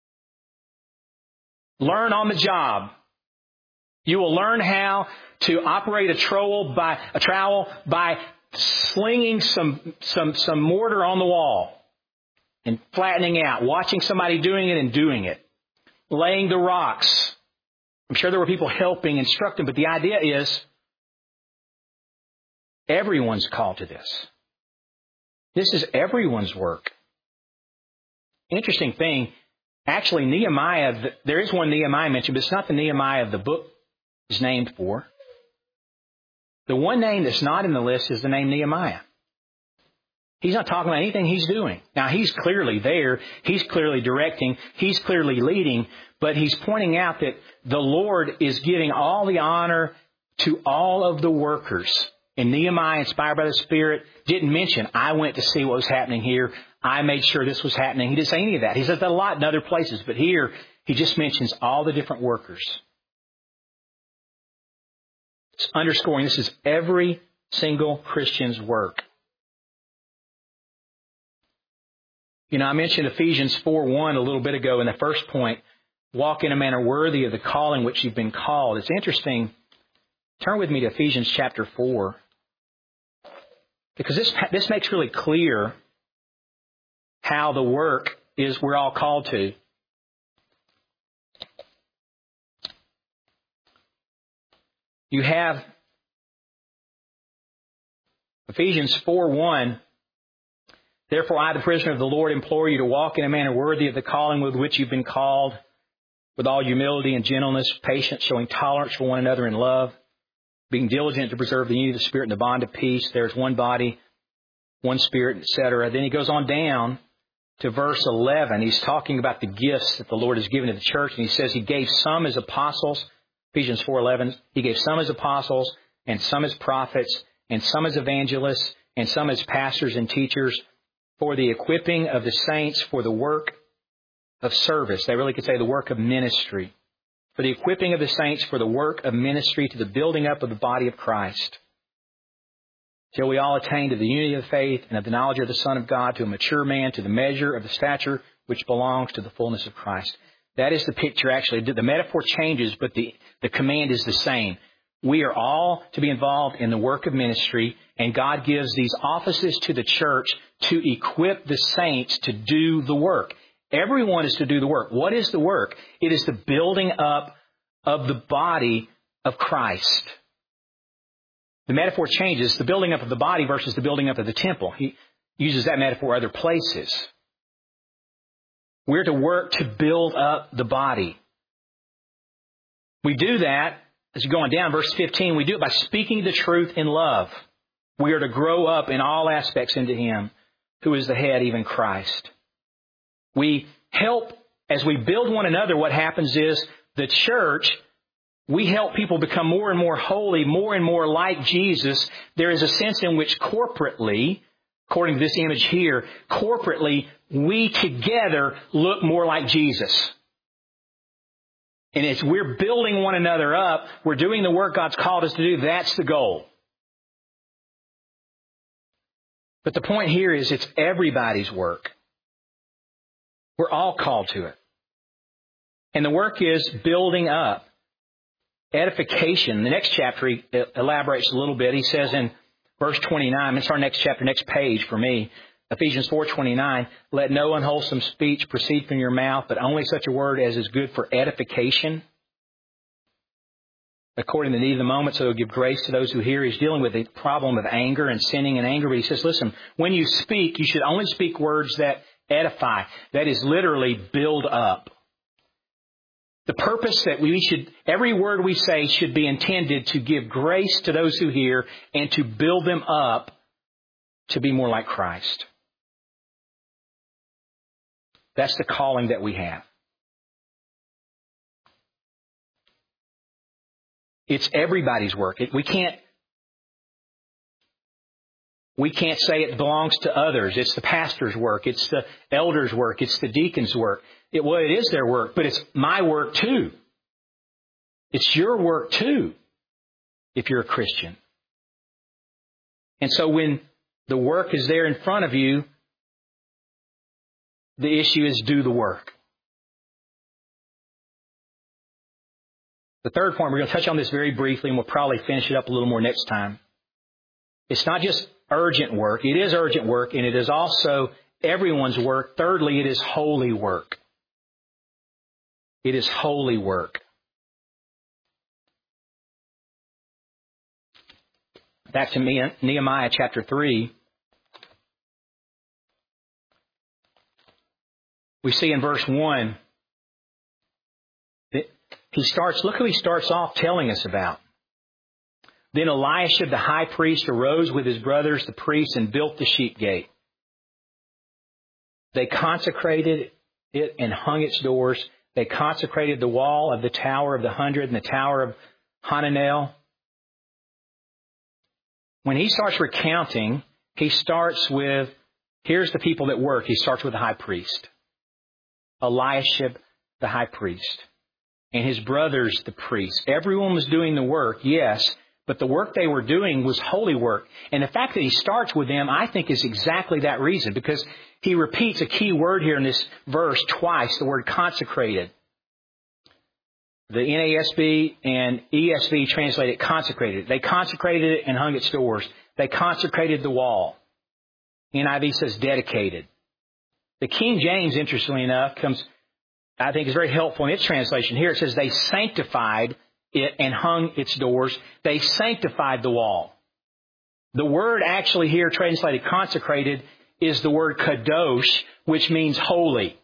Learn on the job. You will learn how to operate a trowel by slinging some mortar on the wall and flattening out, watching somebody doing it and doing it, laying the rocks. I'm sure there were people helping, instructing, but the idea is everyone's called to this. This is everyone's work. Interesting thing, actually Nehemiah, there is one Nehemiah mentioned, but it's not the Nehemiah the book is named for. The one name that's not in the list is the name Nehemiah. He's not talking about anything he's doing. Now, he's clearly there. He's clearly directing. He's clearly leading. But he's pointing out that the Lord is giving all the honor to all of the workers. And Nehemiah, inspired by the Spirit, didn't mention, I went to see what was happening here. I made sure this was happening. He didn't say any of that. He says that a lot in other places. But here, he just mentions all the different workers. It's underscoring this is every single Christian's work. You know, I mentioned Ephesians 4:1 a little bit ago in the first point. Walk in a manner worthy of the calling which you've been called. It's interesting. Turn with me to Ephesians chapter 4. Because this makes really clear how the work is we're all called to. You have Ephesians 4:1. Therefore, I, the prisoner of the Lord, implore you to walk in a manner worthy of the calling with which you've been called, with all humility and gentleness, patience, showing tolerance for one another in love, being diligent to preserve the unity of the Spirit and the bond of peace. There's one body, one Spirit, etc. Then he goes on down to verse 11. He's talking about the gifts that the Lord has given to the church, and he says he gave some as apostles. Ephesians 4:11. He gave some as apostles, and some as prophets, and some as evangelists, and some as pastors and teachers, for the equipping of the saints for the work of service. They really could say the work of ministry. For the equipping of the saints for the work of ministry to the building up of the body of Christ. Till we all attain to the unity of the faith and of the knowledge of the Son of God, to a mature man, to the measure of the stature which belongs to the fullness of Christ. That is the picture, actually. The metaphor changes, but the command is the same. We are all to be involved in the work of ministry, and God gives these offices to the church to equip the saints to do the work. Everyone is to do the work. What is the work? It is the building up of the body of Christ. The metaphor changes, the building up of the body versus the building up of the temple. He uses that metaphor other places. We're to work to build up the body. We do that, as you're going down, verse 15, we do it by speaking the truth in love. We are to grow up in all aspects into Him, who is the head, even Christ. We help, as we build one another, what happens is the church, we help people become more and more holy, more and more like Jesus. There is a sense in which corporately, according to this image here, corporately, we together look more like Jesus. And as we're building one another up, we're doing the work God's called us to do. That's the goal. But the point here is it's everybody's work. We're all called to it. And the work is building up. Edification. The next chapter he elaborates a little bit. He says in verse 29, it's our next chapter, next page for me, Ephesians 4:29, let no unwholesome speech proceed from your mouth, but only such a word as is good for edification, according to the need of the moment, so it'll give grace to those who hear. He's dealing with the problem of anger and sinning in anger. But he says, listen, when you speak, you should only speak words that edify. That is literally build up. The purpose that every word we say should be intended to give grace to those who hear and to build them up to be more like Christ. That's the calling that we have. It's everybody's work. We can't We can't say it belongs to others. It's the pastor's work. It's the elder's work. It's the deacon's work. It is their work, but it's my work too. It's your work too, if you're a Christian. And so when the work is there in front of you, the issue is do the work. The third point, we're going to touch on this very briefly, and we'll probably finish it up a little more next time. It's not just urgent work. It is urgent work, and it is also everyone's work. Thirdly, it is holy work. It is holy work. Back to Nehemiah chapter 3. We see in verse 1 that look who he starts off telling us about. Then Eliashib the high priest arose with his brothers, the priests, and built the sheep gate. They consecrated it and hung its doors. They consecrated the wall of the Tower of the 100 and the Tower of Hananel. When he starts recounting, he starts with, here's the people that work. He starts with the high priest. Eliashib the high priest. And his brothers, the priests. Everyone was doing the work, yes, but the work they were doing was holy work. And the fact that he starts with them, I think, is exactly that reason, because he repeats a key word here in this verse twice, the word consecrated. The NASB and ESV translate it consecrated. They consecrated it and hung its doors. They consecrated the wall. NIV says dedicated. The King James, interestingly enough, I think is very helpful in its translation. Here it says they sanctified it and hung its doors. They sanctified the wall. The word actually here translated consecrated is the word kadosh, which means holy.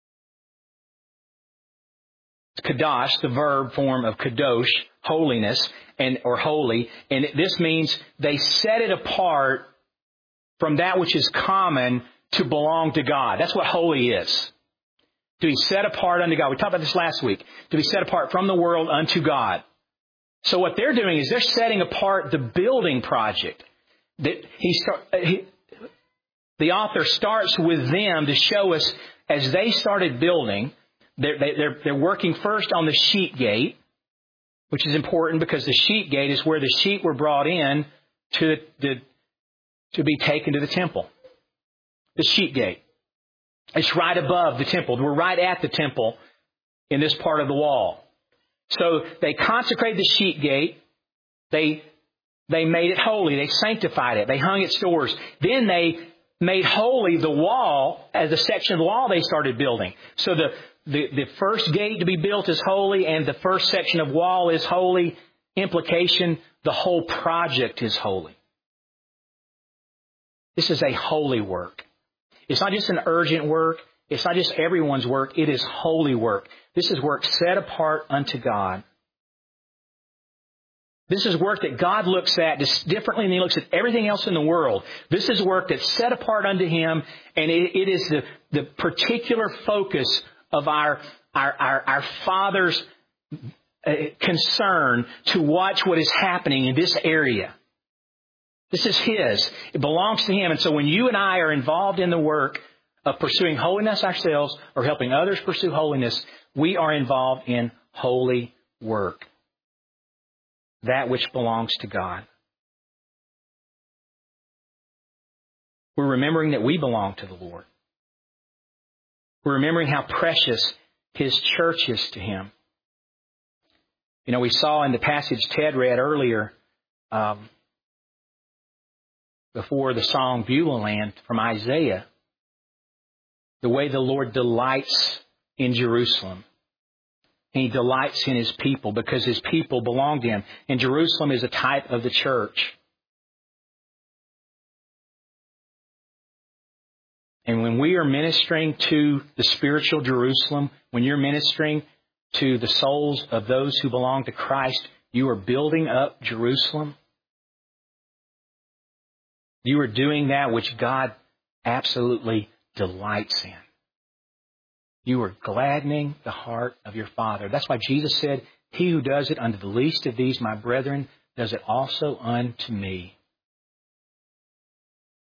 Kadosh, the verb form of kadosh, holiness, or holy. And this means they set it apart from that which is common to belong to God. That's what holy is. To be set apart unto God. We talked about this last week. To be set apart from the world unto God. So what they're doing is they're setting apart the building project. The author starts with them to show us as they started building. They're working first on the sheep gate, which is important because the sheep gate is where the sheep were brought in to be taken to the temple. The sheep gate. It's right above the temple. We're right at the temple in this part of the wall. So they consecrated the sheep gate. They made it holy. They sanctified it. They hung its doors. Then they made holy the wall as a section of the wall they started building. So the first gate to be built is holy, and the first section of wall is holy. Implication, the whole project is holy. This is a holy work. It's not just an urgent work. It's not just everyone's work. It is holy work. This is work set apart unto God. This is work that God looks at just differently than He looks at everything else in the world. This is work that's set apart unto Him, and it is the particular focus of our Father's concern to watch what is happening in this area. This is His. It belongs to Him. And so when you and I are involved in the work of pursuing holiness ourselves or helping others pursue holiness, we are involved in holy work. That which belongs to God. We're remembering that we belong to the Lord. We're remembering how precious His church is to Him. You know, we saw in the passage Ted read earlier, before the song Beulah Land from Isaiah, the way the Lord delights in Jerusalem. And He delights in His people because His people belong to Him. And Jerusalem is a type of the church. And when we are ministering to the spiritual Jerusalem, when you're ministering to the souls of those who belong to Christ, you are building up Jerusalem. You are doing that which God absolutely delights in. You are gladdening the heart of your Father. That's why Jesus said, "He who does it unto the least of these, my brethren, does it also unto me."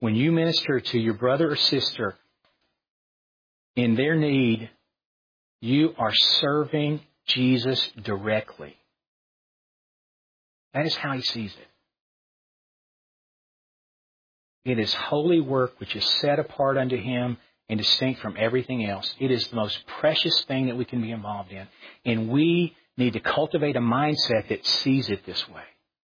when you minister to your brother or sister in their need, you are serving Jesus directly. That is how He sees it. It is holy work which is set apart unto Him and distinct from everything else. It is the most precious thing that we can be involved in. And we need to cultivate a mindset that sees it this way.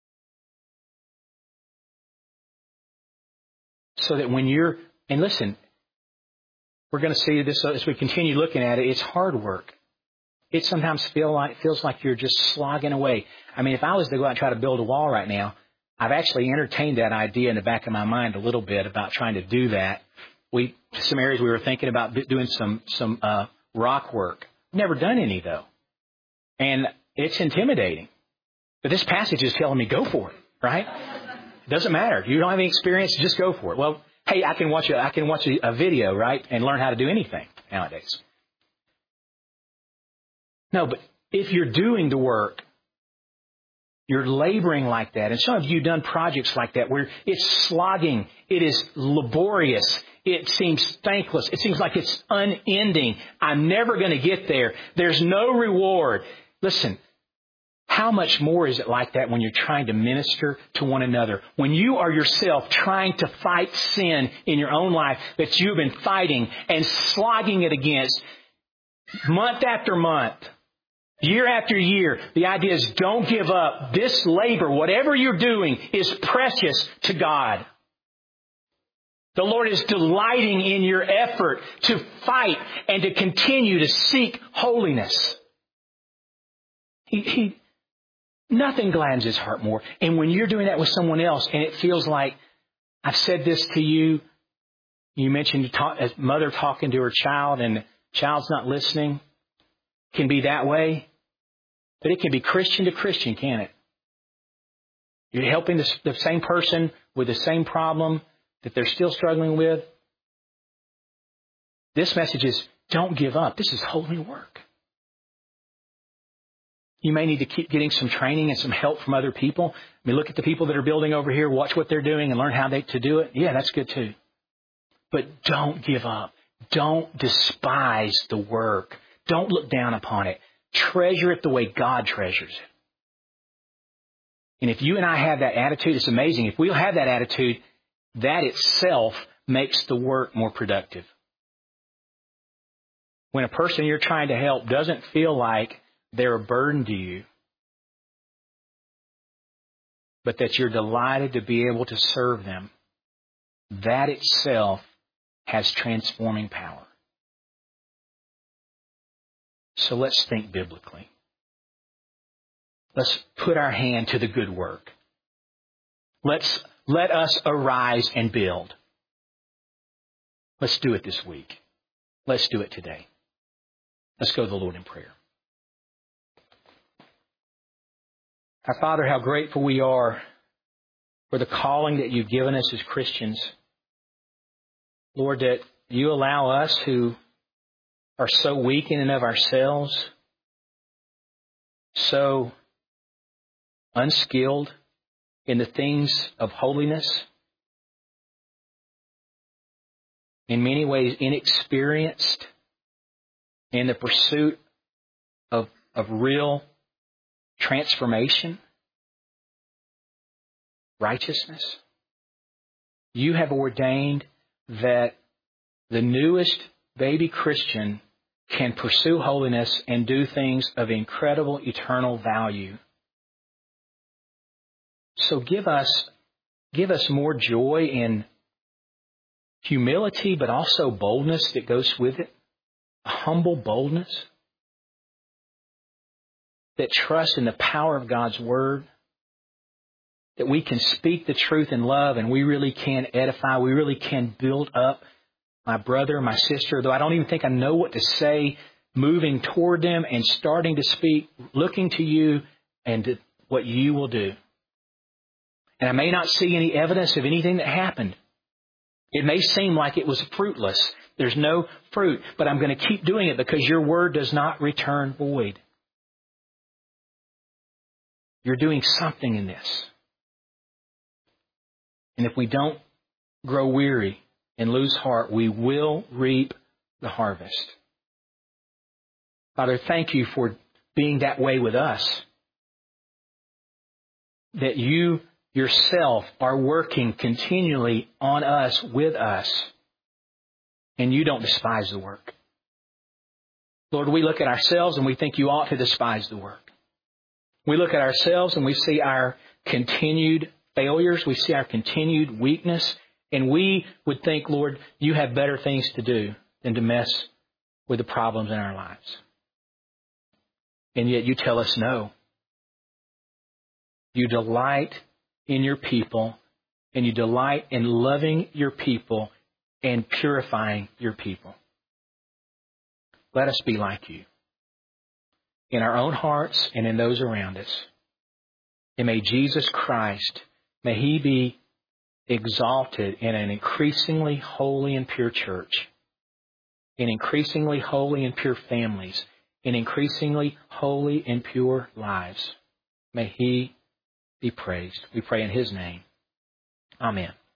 So that when you're, and listen, we're going to see this as we continue looking at it, it's hard work. It sometimes feels like you're just slogging away. I mean, if I was to go out and try to build a wall right now, I've actually entertained that idea in the back of my mind a little bit about trying to do that. Some areas we were thinking about doing some rock work. Never done any though. And it's intimidating. But this passage is telling me go for it, right? It doesn't matter. You don't have any experience, just go for it. Well, hey, I can watch a video, right, and learn how to do anything nowadays. No, but if you're doing the work, you're laboring like that. And some of you have done projects like that where it's slogging. It is laborious. It seems thankless. It seems like it's unending. I'm never going to get there. There's no reward. Listen, how much more is it like that when you're trying to minister to one another? When you are yourself trying to fight sin in your own life that you've been fighting and slogging it against month after month. Year after year, the idea is don't give up. This labor, whatever you're doing, is precious to God. The Lord is delighting in your effort to fight and to continue to seek holiness. Nothing gladdens His heart more. And when you're doing that with someone else and it feels like, I've said this to you, you mentioned a mother talking to her child and the child's not listening. Can be that way, but it can be Christian to Christian, can't it? You're helping the same person with the same problem that they're still struggling with. This message is, don't give up. This is holy work. You may need to keep getting some training and some help from other people. I mean, look at the people that are building over here, watch what they're doing and learn how to do it. Yeah, that's good too. But don't give up. Don't despise the work. Don't look down upon it. Treasure it the way God treasures it. And if you and I have that attitude, it's amazing. If we'll have that attitude, that itself makes the work more productive. When a person you're trying to help doesn't feel like they're a burden to you, but that you're delighted to be able to serve them, that itself has transforming power. So let's think biblically. Let's put our hand to the good work. Let us arise and build. Let's do it this week. Let's do it today. Let's go to the Lord in prayer. Our Father, how grateful we are for the calling that you've given us as Christians. Lord, that you allow us who are so weak in and of ourselves, so unskilled in the things of holiness, in many ways inexperienced in the pursuit of real transformation, righteousness. You have ordained that the newest baby Christian can pursue holiness and do things of incredible eternal value. So give us more joy in humility, but also boldness that goes with it. A humble boldness that trusts in the power of God's Word. That we can speak the truth in love and we really can edify. We really can build up my brother, my sister, though I don't even think I know what to say, moving toward them and starting to speak, looking to you and to what you will do. And I may not see any evidence of anything that happened. It may seem like it was fruitless. There's no fruit, but I'm going to keep doing it because your word does not return void. You're doing something in this. And if we don't grow weary and lose heart, we will reap the harvest. Father, thank you for being that way with us. That you yourself are working continually on us, with us, and you don't despise the work. Lord, we look at ourselves and we think you ought to despise the work. We look at ourselves and we see our continued failures, we see our continued weakness, and we would think, Lord, you have better things to do than to mess with the problems in our lives. And yet you tell us no. You delight in your people, and you delight in loving your people and purifying your people. Let us be like you in our own hearts and in those around us. And may Jesus Christ, may He be exalted in an increasingly holy and pure church, in increasingly holy and pure families, in increasingly holy and pure lives. May He be praised. We pray in His name. Amen.